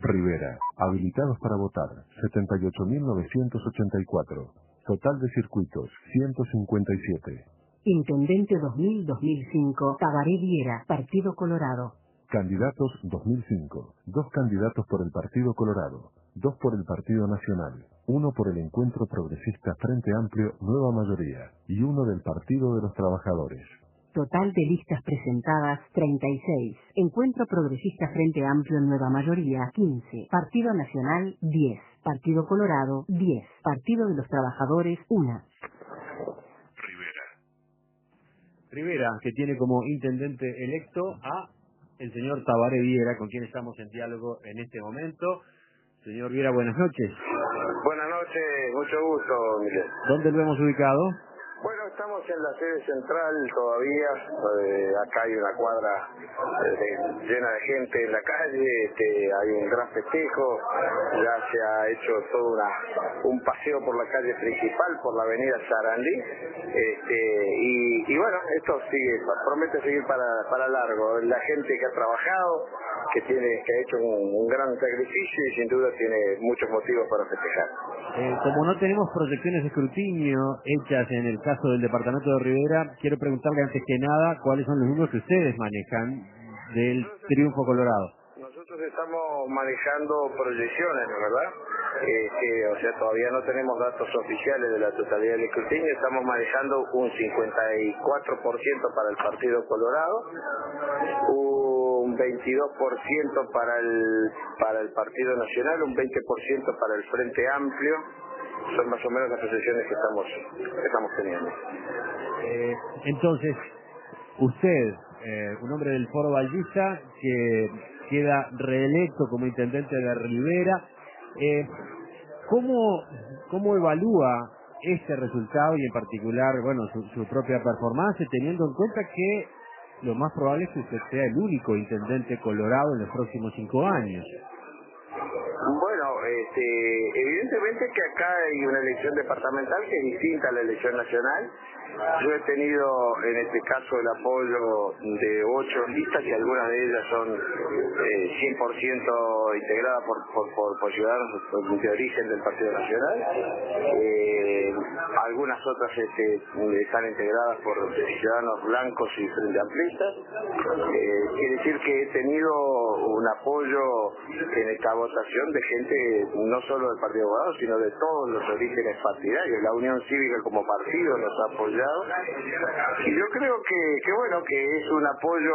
Rivera, habilitados para votar, 78.984. Total de circuitos, 157. Intendente 2000-2005, Tabaré Viera, Partido Colorado. Candidatos 2005. 2 candidatos por el Partido Colorado, 2 por el Partido Nacional, 1 por el Encuentro Progresista Frente Amplio Nueva Mayoría y 1 del Partido de los Trabajadores. Total de listas presentadas, 36. Encuentro Progresista Frente Amplio Nueva Mayoría, 15. Partido Nacional, 10. Partido Colorado, 10. Partido de los Trabajadores, 1. Rivera, que tiene como intendente electo a el señor Tabaré Viera, con quien estamos en diálogo en este momento. Señor Viera, buenas noches. Buenas noches, mucho gusto, Miguel. ¿Dónde lo hemos ubicado? Bueno, estamos en la sede central todavía. Acá hay una cuadra llena de gente en la calle, hay un gran festejo, ya se ha hecho todo un paseo por la calle principal, por la avenida Sarandí, y bueno, esto promete seguir para largo. La gente que ha trabajado, que ha hecho un gran sacrificio y sin duda tiene muchos motivos para festejar. Como no tenemos proyecciones de escrutinio hechas en el caso del departamento de Rivera, quiero preguntarle antes que nada cuáles son los números que ustedes manejan del triunfo colorado. Nosotros estamos manejando proyecciones, ¿verdad? O sea, todavía no tenemos datos oficiales de la totalidad del escrutinio. Estamos manejando un 54% para el Partido Colorado, un 22% para el Partido Nacional, un 20% para el Frente Amplio. Son más o menos las proyecciones que estamos teniendo. Entonces, usted, un hombre del Foro Valdista, que queda reelecto como intendente de Rivera, ¿cómo evalúa este resultado y en particular, bueno, su propia performance, teniendo en cuenta que lo más probable es que usted sea el único intendente colorado en los próximos 5 años? Bueno, evidentemente que acá hay una elección departamental que es distinta a la elección nacional. Yo he tenido en este caso el apoyo de 8 listas y algunas de ellas son 100% integradas por ciudadanos de origen del Partido Nacional. Algunas otras están integradas por ciudadanos blancos y frente amplistas. Quiere decir que he tenido un apoyo en esta votación de gente no solo del Partido Colorado, sino de todos los orígenes partidarios. La Unión Cívica como partido nos ha apoyado. Y yo creo que es un apoyo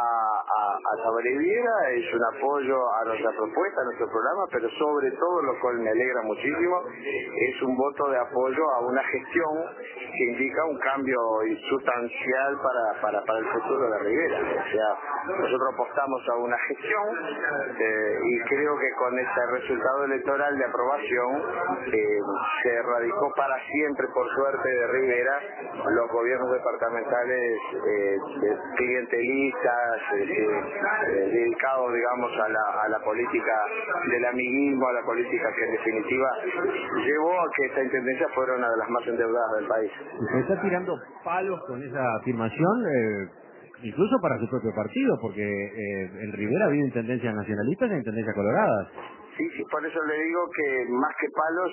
a Tabaré Viera, es un apoyo a nuestra propuesta, a nuestro programa, pero sobre todo, lo cual me alegra muchísimo, es un voto de apoyo a una gestión que indica un cambio sustancial para el futuro de Rivera. O sea, nosotros apostamos a una gestión y creo que con este resultado electoral de aprobación se erradicó para siempre, por suerte, de Rivera los gobiernos departamentales clientelistas, dedicados, digamos, a la política del amiguismo, a la política que en definitiva llevó a que esta intendencia fuera una de las más endeudadas del país. ¿Usted está tirando palos con esa afirmación? Incluso para su propio partido, porque en Rivera ha habido intendencias nacionalistas e intendencias coloradas. Sí, por eso le digo que más que palos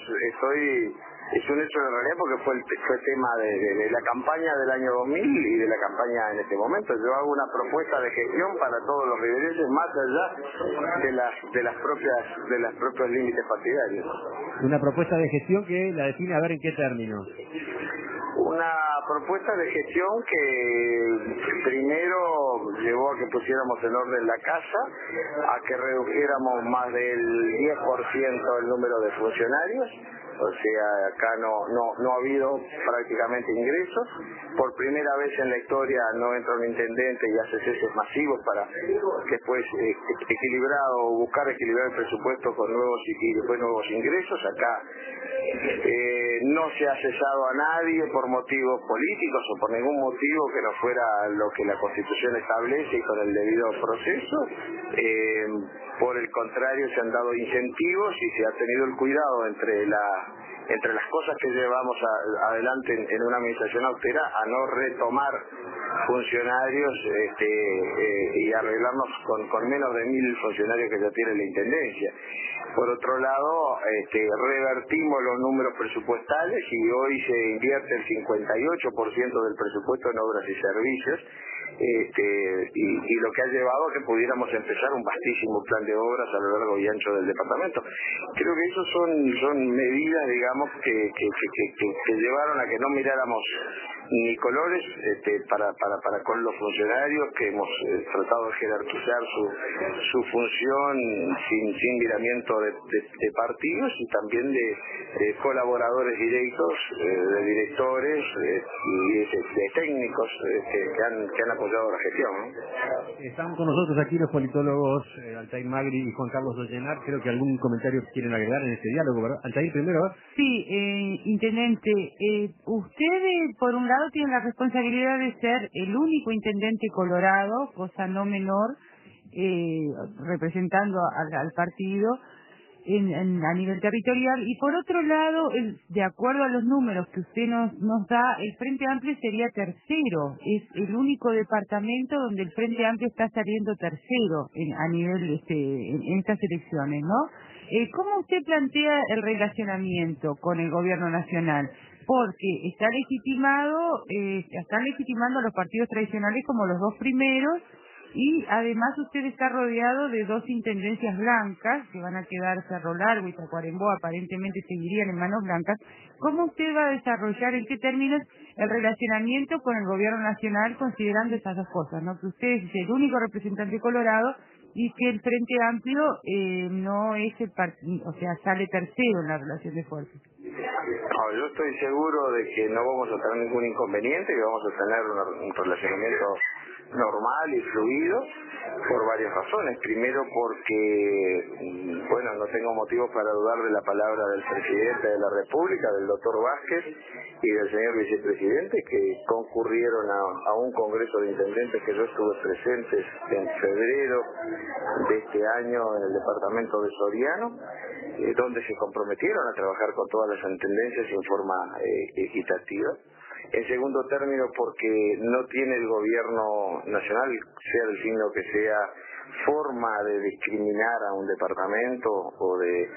es un hecho de realidad, porque fue tema de la campaña del año 2000 y de la campaña en este momento. Yo hago una propuesta de gestión para todos los riverenses más allá de los propios límites partidarios. Una propuesta de gestión que la define, a ver en qué términos. Una propuesta de gestión que primero llevó a que pusiéramos en orden la casa, a que redujéramos más del 10% el número de funcionarios. O sea, acá no ha habido prácticamente ingresos. Por primera vez en la historia no entra un intendente y hace ceses masivos para después buscar equilibrar el presupuesto con nuevos y después nuevos ingresos. Acá no se ha cesado a nadie por motivos políticos o por ningún motivo que no fuera lo que la Constitución establece y con el debido proceso. Por el contrario, se han dado incentivos y se ha tenido el cuidado entre las cosas que llevamos adelante en una administración austera a no retomar funcionarios y arreglarnos con menos de 1.000 funcionarios que ya tiene la Intendencia. Por otro lado, revertimos los números presupuestales y hoy se invierte el 58% del presupuesto en obras y servicios, y lo que ha llevado a que pudiéramos empezar un vastísimo plan de obras a lo largo y ancho del departamento. Creo que esos son medidas, digamos, que llevaron a que no miráramos ni colores para con los funcionarios, que hemos tratado de jerarquizar su función sin miramiento de partidos y también de colaboradores directos, de directores y de técnicos que han apoyado la gestión, ¿no? Están con nosotros aquí los politólogos Altair Magri y Juan Carlos Dollenar. Creo que algún comentario quieren agregar en este diálogo, ¿verdad? Altair, primero, ¿verdad? Sí, intendente, usted por un lado tiene la responsabilidad de ser el único intendente colorado, cosa no menor, representando al partido a nivel territorial, y por otro lado, de acuerdo a los números que usted nos da, el Frente Amplio sería tercero. Es el único departamento donde el Frente Amplio está saliendo tercero a nivel en estas elecciones, ¿no? ¿Cómo usted plantea el relacionamiento con el gobierno nacional? Porque están legitimando a los partidos tradicionales como los dos primeros, y además usted está rodeado de dos intendencias blancas que van a quedar Cerro Largo y Tacuarembó, aparentemente seguirían en manos blancas. ¿Cómo usted va a desarrollar, en qué términos, el relacionamiento con el gobierno nacional, considerando esas dos cosas, ¿no? Que usted es el único representante colorado y que el Frente Amplio no es el partido, o sea, sale tercero en la relación de fuerzas? No, yo estoy seguro de que no vamos a tener ningún inconveniente, que vamos a tener un relacionamiento normal y fluido por varias razones. Primero porque, bueno, no tengo motivos para dudar de la palabra del presidente de la República, del doctor Vázquez, y del señor vicepresidente, que concurrieron a un congreso de intendentes que yo estuve presentes en febrero de este año en el departamento de Soriano, donde se comprometieron a trabajar con todas las intendencias en forma equitativa. En segundo término, porque no tiene el gobierno nacional, sea el signo que sea, forma de discriminar a un departamento o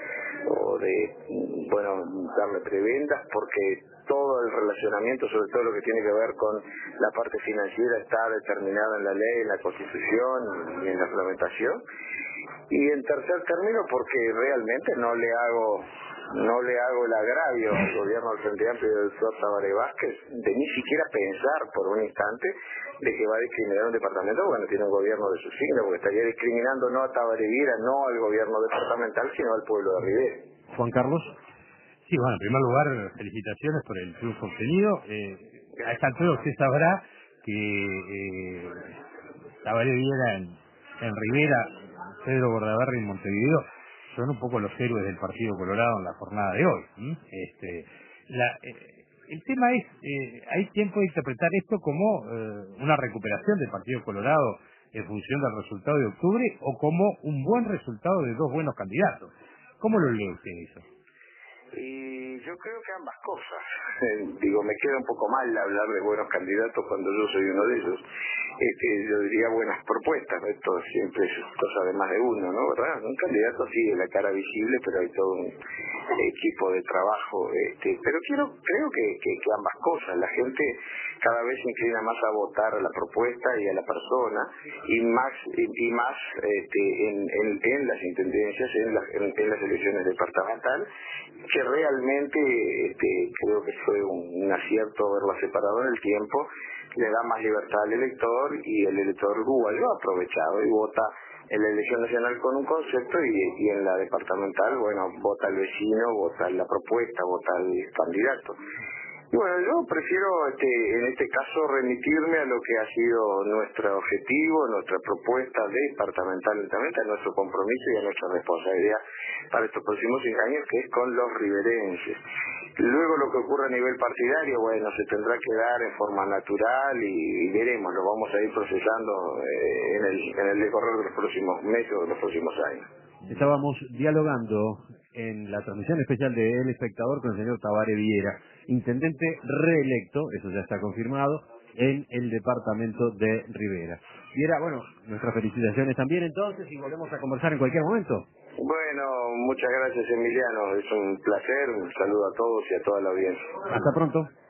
de darle prebendas, porque todo el relacionamiento, sobre todo lo que tiene que ver con la parte financiera, está determinado en la ley, en la Constitución y en la reglamentación. Y en tercer término, porque realmente no le hago el agravio al gobierno del Frente Amplio y del doctor Tabaré Vázquez de ni siquiera pensar por un instante de que va a discriminar un departamento porque no tiene un gobierno de su signo, porque estaría discriminando no a Tabaré Vieira, no al gobierno departamental, sino al pueblo de Rivera. Juan Carlos. Sí, bueno, en primer lugar, felicitaciones por el triunfo obtenido. A esta altura usted sabrá que Tabaré Vieira en Rivera, Pedro Bordaberry en Montevideo son un poco los héroes del Partido Colorado en la jornada de hoy. El tema es, hay tiempo de interpretar esto como una recuperación del Partido Colorado en función del resultado de octubre o como un buen resultado de dos buenos candidatos. ¿Cómo lo lee usted eso? Y yo creo que ambas cosas. Me queda un poco mal hablar de buenos candidatos cuando yo soy uno de ellos. Yo diría buenas propuestas, esto siempre es cosa de más de uno, ¿no? ¿Verdad? Un candidato sí es la cara visible, pero hay todo un equipo de trabajo. Pero creo que ambas cosas. La gente cada vez se inclina más a votar a la propuesta y a la persona, y más en las intendencias, en las elecciones departamentales, que realmente creo que fue un acierto haberla separado en el tiempo. Le da más libertad al elector, y el elector uruguayo ha aprovechado y vota en la elección nacional con un concepto, y en la departamental, bueno, vota al vecino, vota la propuesta, vota al candidato. Y bueno, yo prefiero en este caso remitirme a lo que ha sido nuestro objetivo, nuestra propuesta departamentalmente, a nuestro compromiso y a nuestra responsabilidad para estos próximos 5 años, que es con los riverenses. Luego lo que ocurra a nivel partidario, bueno, se tendrá que dar en forma natural y veremos, lo vamos a ir procesando en el decorrer de los próximos meses o de los próximos años. Estábamos dialogando en la transmisión especial de El Espectador con el señor Tabaré Viera, intendente reelecto, eso ya está confirmado, en el departamento de Rivera. Viera, bueno, nuestras felicitaciones también entonces y volvemos a conversar en cualquier momento. Bueno, muchas gracias Emiliano, es un placer, un saludo a todos y a toda la audiencia. Hasta pronto.